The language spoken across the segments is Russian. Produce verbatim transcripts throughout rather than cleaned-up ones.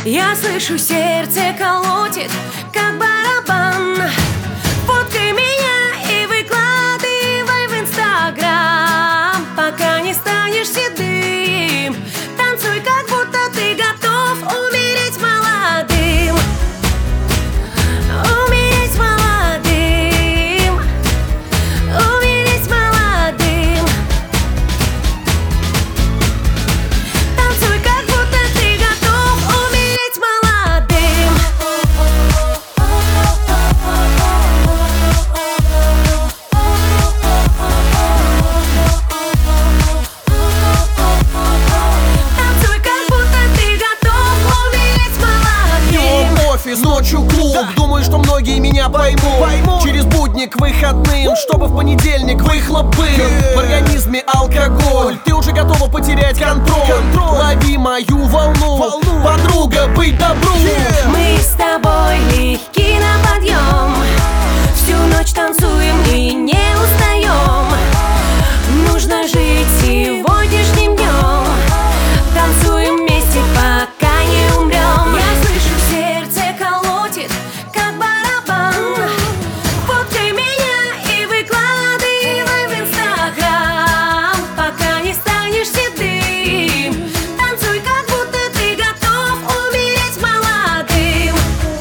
Я слышу, сердце колотит, как барабан. Фоткай меня и выкладывай в Инстаграм, пока не станешь седым. Танцуй, как будто ты готов умереть молодым. Умереть молодым. Умереть молодым. Танцуй, как будто ты готов умереть молодым. Танцуй, как будто ты готов умереть молодым. Днем офис, ночью клуб, да. Думаю, что многие меня поймут. Пойму. Через будни к выходным, У. чтобы в понедельник выхлоп был. yeah. В организме алкоголь, ты уже готова потерять контроль. контроль. Лови мою волну, волну. Подруга, быть добру. yeah. Мы с тобой легки на подъем, всю ночь танцуем и не устаем. Нужно жить сегодняшним днем, танцуем вместе, пока не умрем. Я слышу, сердце колотит, как барабан. Фоткай меня и выкладывай в Инстаграм, пока не станешь седым. Танцуй, как будто ты готов умереть молодым.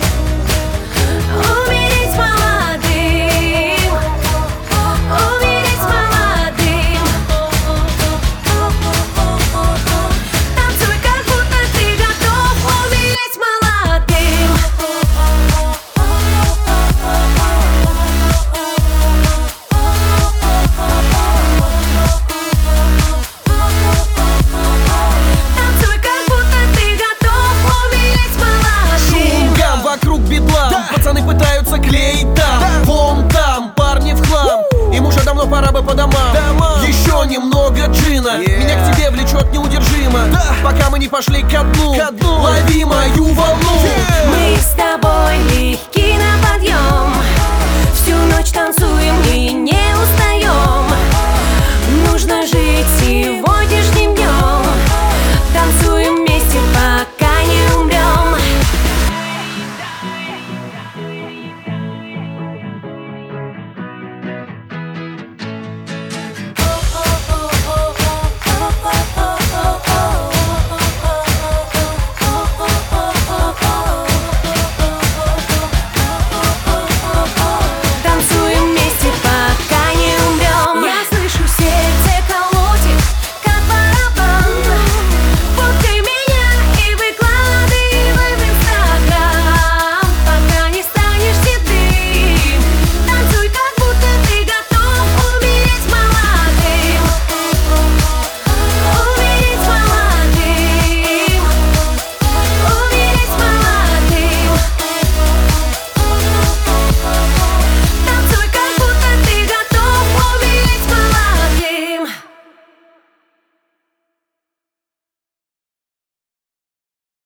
Умереть молодым. Умереть молодым. Танцуй, как будто ты готов умереть молодым. Танцуй, как будто ты готов умереть молодым. Шум, гам, вокруг бедлам, да. Пацаны пытаются клеить там, да. Вон там, парни в хлам. У-у. Им уже давно пора бы по домам, домам. Еще немного джина, yeah. Меня к тебе влечет неудержимо, да. Пока мы не пошли ко дну, ко дну. Лови мою волну. yeah. Мы с тобой легки